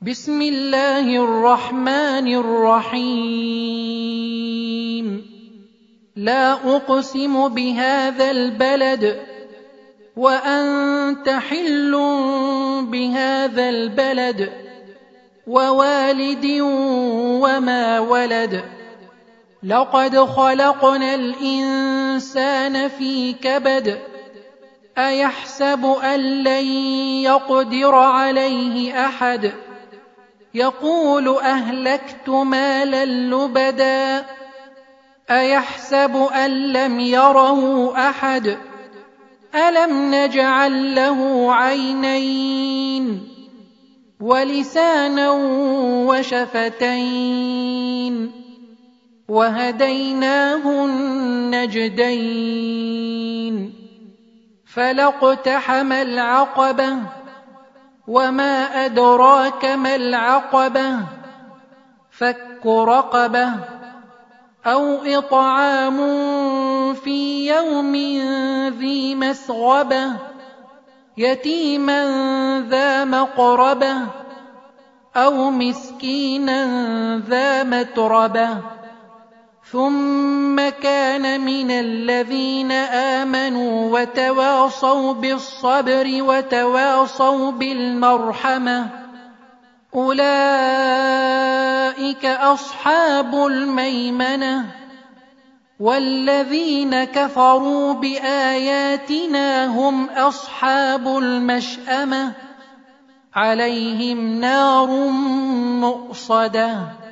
بسم الله الرحمن الرحيم لا أقسم بهذا البلد وأنت حل بهذا البلد ووالد وما ولد لقد خلقنا الإنسان في كبد أيحسب أن لن يقدر عليه أحد يقول أهلكت مالا لبدا أيحسب أن لم يره أحد ألم نجعل له عينين ولسانا وشفتين وهديناه النجدين فلاقتحم العقبة وما أدراك ما العقبة فك رقبة أو إطعام في يوم ذي مسغبة يتيما ذا مقربة أو مسكينا ذا متربة ثم كان من الذين آمنوا وتواصوا بالصبر وتواصوا بالمرحمة أولئك أصحاب الميمنة والذين كفروا بآياتنا هم أصحاب المشأمة عليهم نار مؤصدة